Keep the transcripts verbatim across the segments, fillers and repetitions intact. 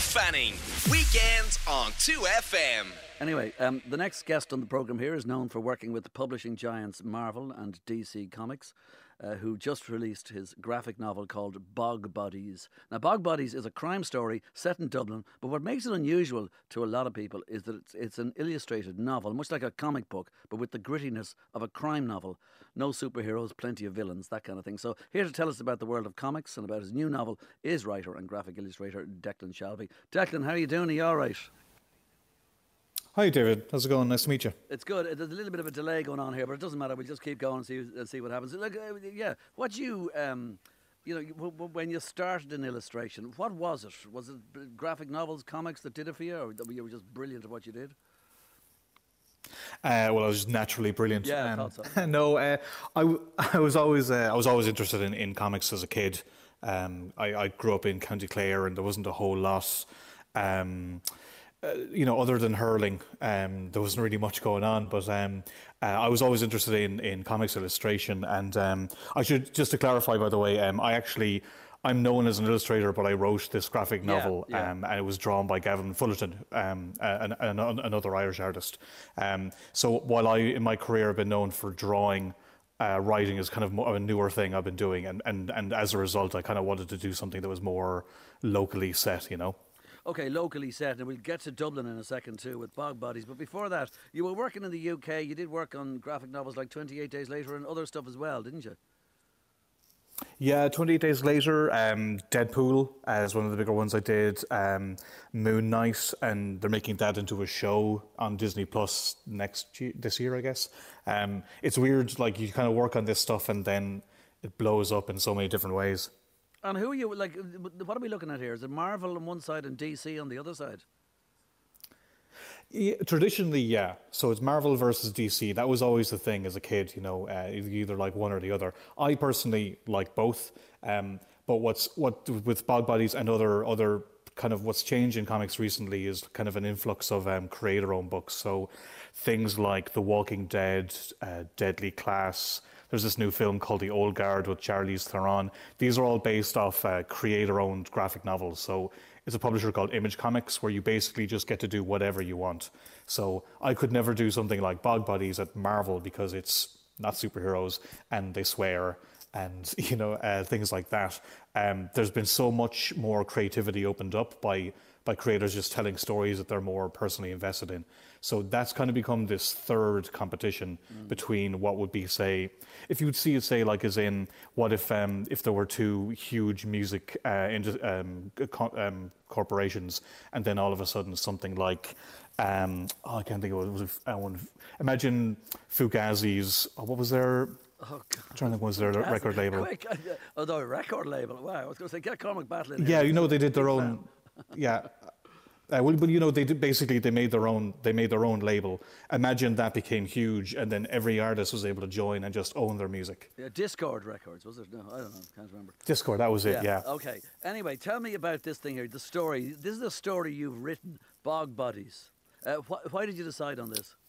Fanning. Weekends on two F M. Anyway, um, the next guest on the programme here is known for working with the publishing giants Marvel and D C Comics, uh, who just released his graphic novel called Bog Bodies. Now, Bog Bodies is a crime story set in Dublin, but what makes it unusual to a lot of people is that it's, it's an illustrated novel, much like a comic book, but with the grittiness of a crime novel. No superheroes, plenty of villains, that kind of thing. So here to tell us about the world of comics and about his new novel is writer and graphic illustrator Declan Shalvey. Declan, how are you doing? Are you all right? Hi David, how's it going? Nice to meet you. It's good. There's a little bit of a delay going on here, but it doesn't matter. We'll just keep going and see and see what happens. Look, uh, yeah, what you, um, you know, w- w- when you started in illustration, what was it? Was it graphic novels, comics that did it for you, or you were just brilliant at what you did? Uh, well, I was just naturally brilliant. Yeah, um, I thought so. no, uh, I, w- I was always uh, I was always interested in, in comics as a kid. Um, I, I grew up in County Clare, and there wasn't a whole lot. Um, Uh, you know, other than hurling, um, there wasn't really much going on. But um, uh, I was always interested in, in comics illustration. And um, I should, just to clarify, by the way, um, I actually, I'm known as an illustrator, but I wrote this graphic novel, yeah, yeah. Um, and it was drawn by Gavin Fullerton, um, an, an, another Irish artist. Um, so while I, in my career, have been known for drawing, uh, writing is kind of more of a newer thing I've been doing. And, and, and as a result, I kind of wanted to do something that was more locally set, you know. Okay, locally set, and we'll get to Dublin in a second too with Bog Bodies. But before that, you were working in the U K. You did work on graphic novels like twenty-eight Days Later and other stuff as well, didn't you? Yeah, twenty-eight Days Later, um, Deadpool uh, is one of the bigger ones I did. Um, Moon Knight, and they're making that into a show on Disney Plus next year, this year, I guess. Um, it's weird, like you kind of work on this stuff and then it blows up in so many different ways. And who are you, like, what are we looking at here? Is it Marvel on one side and D C on the other side? Yeah, traditionally, yeah. So it's Marvel versus D C. That was always the thing as a kid, you know, uh, you either like one or the other. I personally like both. Um, but what's what with Bog Bodies and other other kind of what's changed in comics recently is kind of an influx of um, creator-owned books. So things like The Walking Dead, uh, Deadly Class. There's this new film called The Old Guard with Charlize Theron. These are all based off uh, creator-owned graphic novels. So it's a publisher called Image Comics where you basically just get to do whatever you want. So I could never do something like Bog Bodies at Marvel because it's not superheroes and they swear and, you know, uh, things like that. Um, there's been so much more creativity opened up by by creators just telling stories that they're more personally invested in. So that's kind of become this third competition mm. between what would be, say, if you would see it, say, like as in, what if um, if there were two huge music uh, into, um, co- um, corporations, and then all of a sudden something like, um, oh, I can't think of what it was. Uh, one, imagine Fugazi's, oh, what was their... Oh, God. I'm trying to think, was their record label? Quick. Oh, the record label. Wow, I was going to say, get Cormac Battle in here. Yeah, you know, they did their own... Yeah, uh, well, but you know, they did basically they made their own they made their own label. Imagine that became huge, and then every artist was able to join and just own their music. Yeah, Discord Records was it? No, I don't know. Can't remember. Discord, that was it. Yeah. yeah. Okay. Anyway, tell me about this thing here. The story. This is a story you've written. Bog Bodies. Uh, wh- why did you decide on this?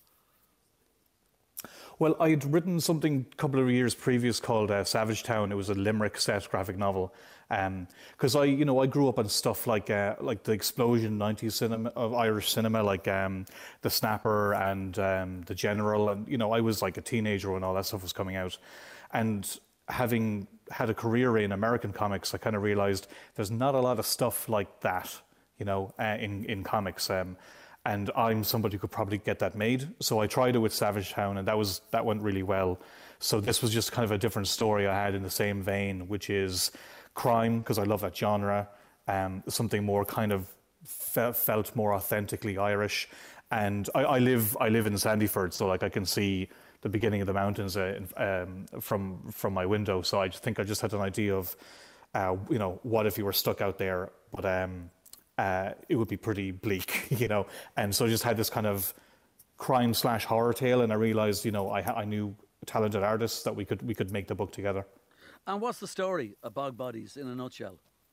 Well, I'd written something a couple of years previous called uh, Savage Town. It was a Limerick set graphic novel. Because um, I, you know, I grew up on stuff like uh, like the explosion nineties cinema of Irish cinema, like um, The Snapper and um, The General, and you know, I was like a teenager when all that stuff was coming out, and having had a career in American comics, I kind of realised there's not a lot of stuff like that, you know, uh, in in comics. Um, And I'm somebody who could probably get that made. So I tried it with Savage Town, and that was that went really well. So this was just kind of a different story I had in the same vein, which is crime, because I love that genre, um, something more kind of fe- felt more authentically Irish. And I, I live I live in Sandyford, so like I can see the beginning of the mountains uh, um, from from my window. So I just think I just had an idea of, uh, you know, what if you were stuck out there, but um, uh, it would be pretty bleak, you know. And so I just had this kind of crime slash horror tale, and I realized, you know, I I knew talented artists that we could we could make the book together. And what's the story of Bog Bodies in a nutshell?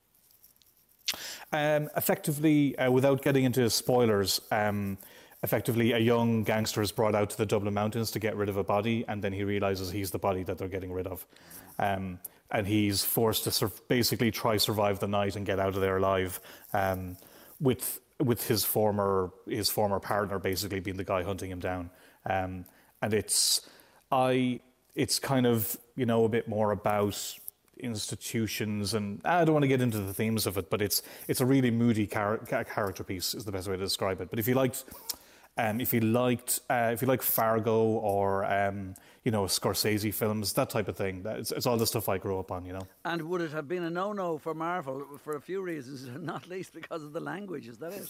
Um, effectively, uh, without getting into spoilers, um, effectively a young gangster is brought out to the Dublin Mountains to get rid of a body, and then he realises he's the body that they're getting rid of. Um, and he's forced to sur- basically try survive the night and get out of there alive. Um, with with his former his former partner basically being the guy hunting him down, um, and it's I it's kind of you know a bit more about institutions, and I don't want to get into the themes of it, but it's it's a really moody char- character piece is the best way to describe it. But if you liked, um, if you liked, uh, if you like Fargo or um, you know Scorsese films, that type of thing, that it's, it's all the stuff I grew up on, you know. And would it have been a no-no for Marvel for a few reasons, not least because of the language? Is that it?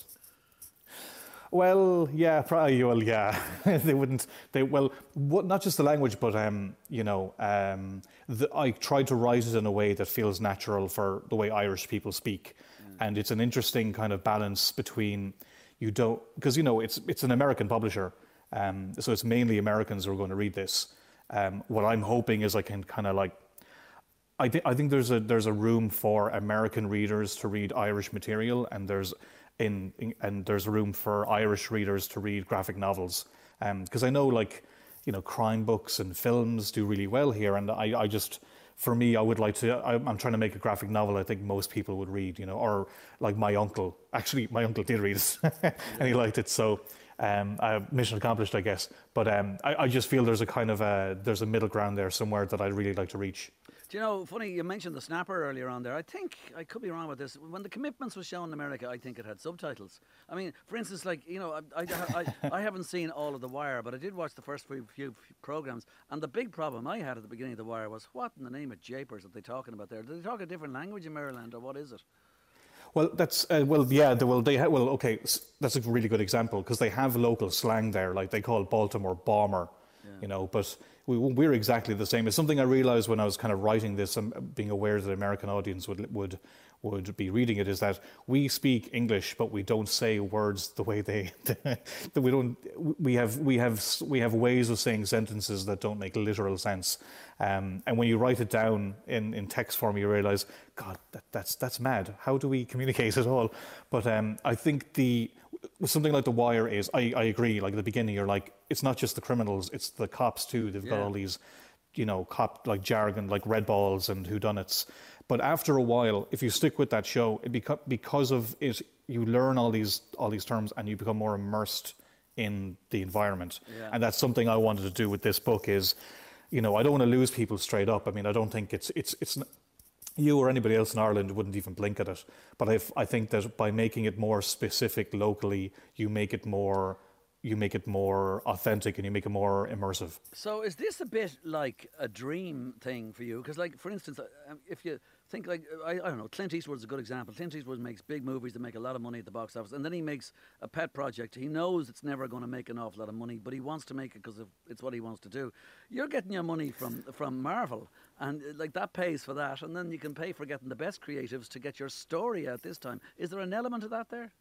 Well, yeah, probably. Well, yeah, they wouldn't. They well, what, not just the language, but um, you know, um, the, I tried to write it in a way that feels natural for the way Irish people speak, mm. and it's an interesting kind of balance between you don't because you know it's it's an American publisher, um, so it's mainly Americans who are going to read this. Um, what I'm hoping is I can kind of like. I think I think there's a there's a room for American readers to read Irish material, and there's in, in and there's room for Irish readers to read graphic novels. Because um, I know, like, you know, crime books and films do really well here, and I, I just, for me, I would like to. I, I'm trying to make a graphic novel I think most people would read, you know, or like my uncle. Actually, my uncle did read it, and he liked it. So. Um, uh, mission accomplished, I guess. But um, I, I just feel there's a kind of a there's a middle ground there somewhere that I'd really like to reach. Do you know, funny, you mentioned the Snapper earlier on there. I think, I could be wrong with this, when the Commitments was shown in America, I think it had subtitles. I mean, for instance, like, you know, I, I, I, I haven't seen all of The Wire, but I did watch the first few, few programmes, and the big problem I had at the beginning of The Wire was, what in the name of japers are they talking about there? Do they talk a different language in Maryland, or what is it? Well, that's uh, well, yeah. They, well, they ha- well, okay. That's a really good example because they have local slang there, like they call Baltimore bomber, yeah. you know. But we, we're exactly the same. It's something I realised when I was kind of writing this and being aware that the American audience would would would be reading it, is that we speak English, but we don't say words the way they. that we don't. We have we have we have ways of saying sentences that don't make literal sense. Um, and when you write it down in, in text form, you realise, God, that, that's that's mad. How do we communicate at all? But um, I think the something like The Wire is, I, I agree, like at the beginning, you're like, it's not just the criminals, it's the cops too. They've yeah. got all these, you know, cop like jargon, like red balls and whodunits. But after a while, if you stick with that show, it beca- because of it, you learn all these all these terms and you become more immersed in the environment. Yeah. And that's something I wanted to do with this book is, you know, I don't want to lose people straight up. I mean, I don't think it's it's it's you or anybody else in Ireland wouldn't even blink at it. But I I think that by making it more specific locally, you make it more you make it more authentic and you make it more immersive. So is this a bit like a dream thing for you? Because, like, for instance, if you think, like, I, I don't know, Clint Eastwood's a good example. Clint Eastwood makes big movies that make a lot of money at the box office, and then he makes a pet project. He knows it's never going to make an awful lot of money, but he wants to make it because it's what he wants to do. You're getting your money from from Marvel, and like that pays for that, and then you can pay for getting the best creatives to get your story out this time. Is there an element of that there?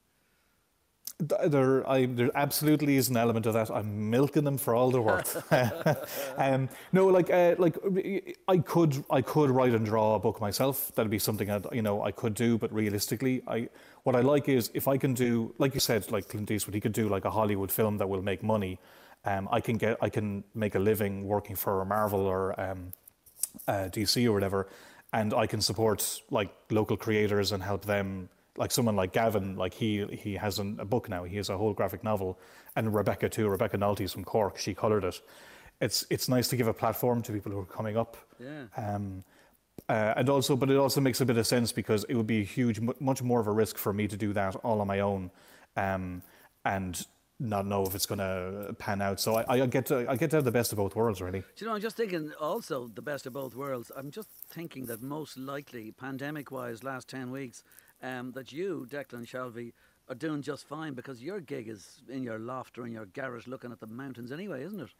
There, I, there absolutely is an element of that. I'm milking them for all they're worth. um, no, like, uh, like I could, I could write and draw a book myself. That'd be something I'd, you know, I could do. But realistically, I, what I like is if I can do, like you said, like Clint Eastwood, he could do like a Hollywood film that will make money. Um, I can get, I can make a living working for Marvel or um, uh, D C or whatever, and I can support like local creators and help them. Like someone like Gavin, like he he has an, a book now. He has a whole graphic novel, and Rebecca too. Rebecca Nolte's from Cork. She coloured it. It's it's nice to give a platform to people who are coming up. Yeah. Um, uh, and also, but it also makes a bit of sense because it would be a huge, much more of a risk for me to do that all on my own, um, and not know if it's going to pan out. So I, I get to I get to have the best of both worlds, really. Do you know, I'm just thinking also the best of both worlds. I'm just thinking that most likely, pandemic-wise, last ten weeks. Um, that you, Declan Shalvey, are doing just fine because your gig is in your loft or in your garage looking at the mountains anyway, isn't it?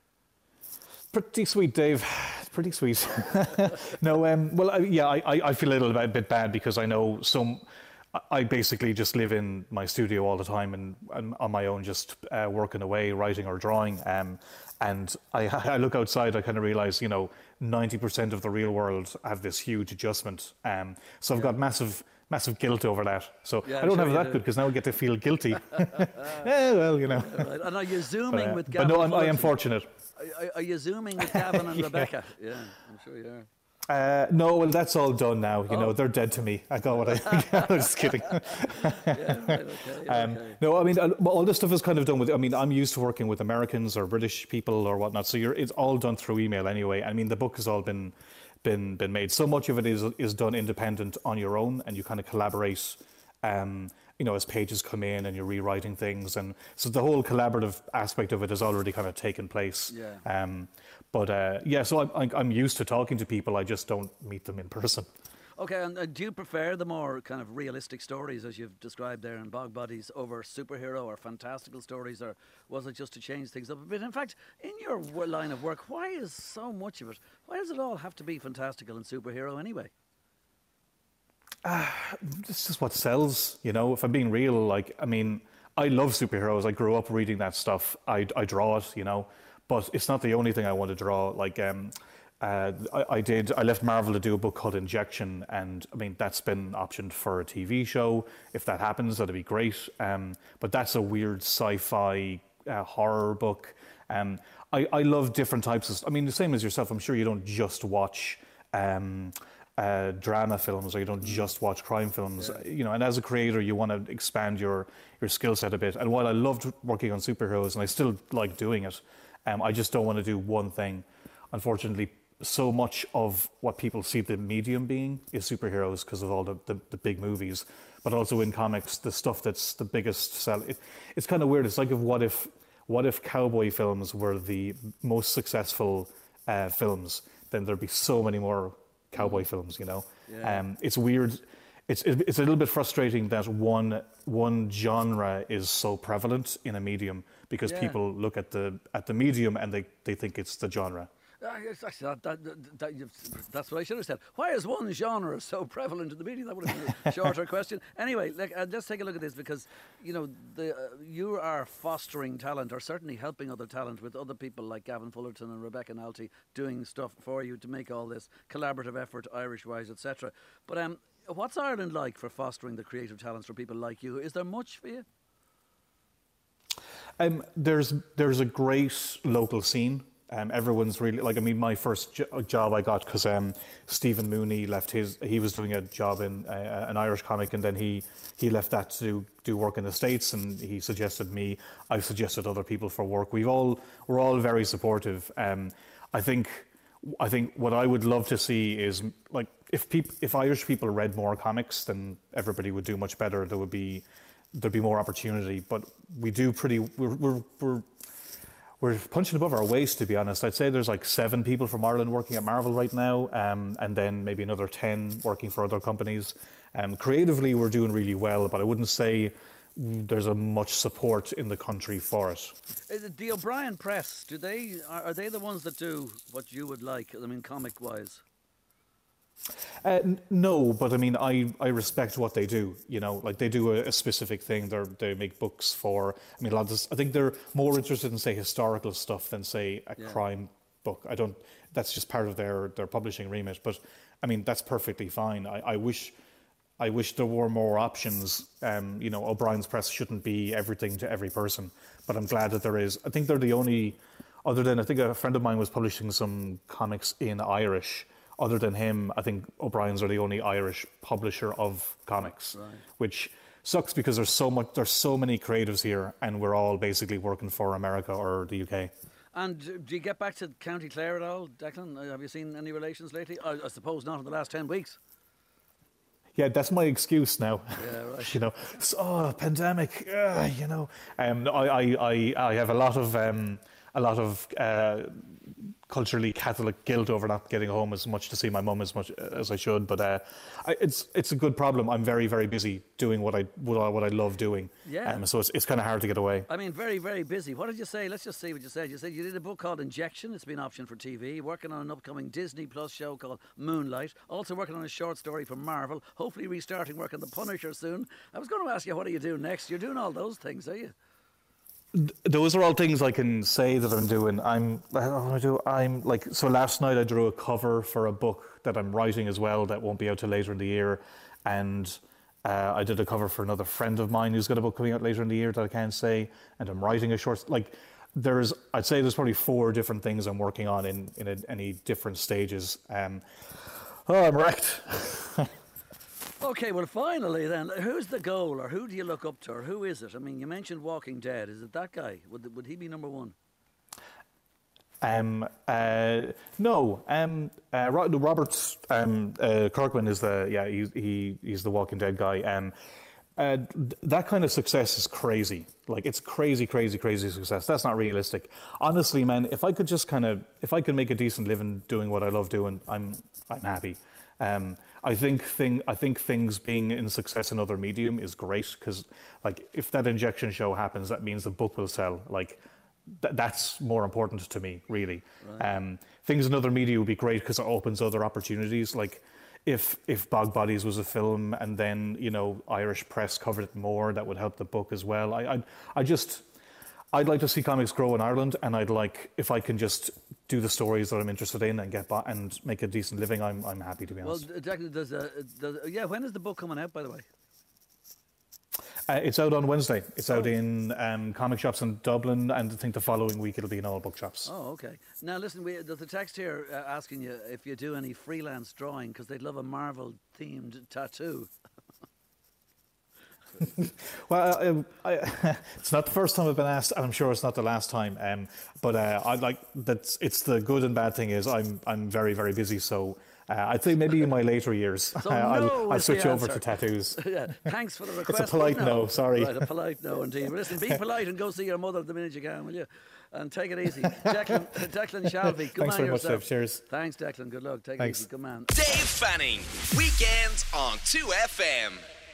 Pretty sweet, Dave. Pretty sweet. no, um, well, I, yeah, I, I feel a little bit, bit bad because I know some. I basically just live in my studio all the time and, and on my own, just uh, working away, writing or drawing. Um, and I, I look outside, I kind of realise, you know, ninety percent of the real world have this huge adjustment. Um, so I've yeah. got massive. Massive guilt over that. So yeah, I don't sure have that do. good because now I get to feel guilty. yeah, well, you know. Right. And are you zooming but, uh, with Gavin? But no, I'm, I am fortunate. Are, are you zooming with Gavin and yeah. Rebecca? Yeah, I'm sure you are. Uh, no, well, that's all done now. You Oh. know, they're dead to me. I got what I. I'm just kidding. Yeah, right, okay, Um, okay. no, I mean, uh, all this stuff is kind of done with. I mean, I'm used to working with Americans or British people or whatnot, so you're, it's all done through email anyway. I mean, the book has all been been been made. So much of it is is done independent on your own, and you kind of collaborate. Um, you know, as pages come in and you're rewriting things, and so the whole collaborative aspect of it has already kind of taken place. Yeah. Um, but uh, yeah, so I'm I'm used to talking to people. I just don't meet them in person. Okay, and uh, do you prefer the more kind of realistic stories, as you've described there in Bog Bodies, over superhero or fantastical stories, or was it just to change things up a bit? In fact, in your w- line of work, why is so much of it, why does it all have to be fantastical and superhero anyway? This is what sells, you know. If I'm being real, like, I mean, I love superheroes. I grew up reading that stuff. I, I draw it, you know, but it's not the only thing I want to draw. Like, um, uh, I, I did. I left Marvel to do a book called Injection, and I mean that's been optioned for a T V show. If that happens, that'd be great. Um, but that's a weird sci-fi uh, horror book. Um, I, I love different types of. I mean, the same as yourself. I'm sure you don't just watch. Um, Uh, drama films, or you don't just watch crime films. Yeah. You know, and as a creator, you want to expand your your skill set a bit. And while I loved working on superheroes, and I still like doing it, um, I just don't want to do one thing. Unfortunately, so much of what people see the medium being is superheroes because of all the, the, the big movies, but also in comics, the stuff that's the biggest sell. It, it's kind of weird. It's like if what if what if cowboy films were the most successful uh, films? Then there'd be so many more cowboy mm. films, you know. Yeah. Um, it's weird. It's it's a little bit frustrating that one one genre is so prevalent in a medium because Yeah. people look at the at the medium and they, they think it's the genre. Uh, yes, actually, that, that, that, that, you've- that's what I should have said. Why is one genre so prevalent in the media? That would have been a shorter question. Anyway, like, uh, let's take a look at this because, you know, the, uh, you are fostering talent, or certainly helping other talent with other people like Gavin Fullerton and Rebecca Nalty doing stuff for you to make all this collaborative effort, Irish-wise, et cetera. But um, what's Ireland like for fostering the creative talents for people like you? Is there much for you? Um, there's there's a great local scene. Um, everyone's really like. I mean, my first jo- job I got because um, Stephen Mooney left his. He was doing a job in uh, an Irish comic, and then he he left that to do, do work in the States. And he suggested me. I suggested other people for work. We've all we're all very supportive. Um, I think I think what I would love to see is like if peop- if Irish people read more comics, then everybody would do much better. There would be there'd be more opportunity. But we do pretty. We're we're. we're We're punching above our weight, to be honest. I'd say there's like seven people from Ireland working at Marvel right now, um, and then maybe another ten working for other companies. Um, creatively, we're doing really well, but I wouldn't say there's a much support in the country for it. Is it the O'Brien Press, do they are, are they the ones that do what you would like? I mean, comic-wise. Uh, n- no, but I mean, I, I respect what they do. You know, like they do a, a specific thing. They they make books for. I mean, a lot of this, I think they're more interested in say historical stuff than say a Yeah. crime book. I don't. That's just part of their their publishing remit. But I mean, that's perfectly fine. I, I wish. I wish there were more options. Um, you know, O'Brien's Press shouldn't be everything to every person, but I'm glad that there is. I think they're the only, other than I think a friend of mine was publishing some comics in Irish. Other than him, I think O'Brien's are the only Irish publisher of comics, Right. which sucks because there's so much, there's so many creatives here, and we're all basically working for America or the U K. And uh, do you get back to County Clare at all, Declan? Uh, Have you seen any relations lately? I, I suppose not in the last ten weeks. Yeah, that's my excuse now. Yeah, right. You know, so, oh, pandemic. Uh, you know, um, I, I, I, I have a lot of, um, a lot of uh, culturally Catholic guilt over not getting home as much to see my mum as much as I should. But uh, I, it's, it's a good problem. I'm very, very busy doing what I, what I, what I love doing. Yeah. Um, so it's, it's kind of hard to get away. I mean, very, very busy. What did you say? Let's just see what you said. You said you did a book called Injection. It's been optioned for T V. Working on an upcoming Disney Plus show called Moonlight. Also working on a short story for Marvel. Hopefully restarting work on The Punisher soon. I was going to ask you, what do you do next? You're doing all those things, are you? Those are all things I can say that I'm doing. I'm, I don't want to do. I'm like so. Last night I drew a cover for a book that I'm writing as well that won't be out till later in the year, and uh, I did a cover for another friend of mine who's got a book coming out later in the year that I can't say. And I'm writing a short. Like there's, I'd say there's probably four different things I'm working on in in a, any different stages. Um, Oh, I'm wrecked. Okay, well, finally then, who's the goal, or who do you look up to, or who is it? I mean, you mentioned Walking Dead. Is it that guy? Would would he be number one? Um, uh, no, um, uh, Robert um, uh, Kirkman is the yeah he, he he's the Walking Dead guy. Um, uh, that kind of success is crazy. Like it's crazy, crazy, crazy success. That's not realistic. Honestly, man, if I could just kind of if I could make a decent living doing what I love doing, I'm I'm happy. Um, I think thing I think things being in success in other medium is great because like if that injection show happens, that means the book will sell. Like. Th- that's more important to me, really. Right. Um, things in other media would be great because it opens other opportunities. Like, if if Bog Bodies was a film, and then you know Irish press covered it more, that would help the book as well. I I, I just I'd like to see comics grow in Ireland, and I'd like if I can just do the stories that I'm interested in and get by and make a decent living. I'm I'm happy to be honest. Well, Declan, does, uh, does yeah? When is the book coming out, by the way? Uh, it's out on Wednesday. It's oh. out in um, comic shops in Dublin, and I think the following week it'll be in all bookshops. Oh, okay. Now, listen, we, there's a text here uh, asking you if you do any freelance drawing because they'd love a Marvel-themed tattoo. Well, I, I, it's not the first time I've been asked, and I'm sure it's not the last time. Um, but uh, I like that's. It's the good and bad thing is I'm I'm very very busy, so. Uh, I'd say maybe in my later years, so uh, no I'll, I'll switch over to tattoos. Yeah, thanks for the request. It's a polite no. no, sorry. Right, a polite no indeed. But listen, be polite and go see your mother the minute you can, will you? And take it easy. Declan, Declan Shalvey, good Thanks man very yourself. much, Dave. Cheers. Thanks, Declan. Good luck. Take Thanks. it easy. Good man. Dave Fanning, weekends on two F M.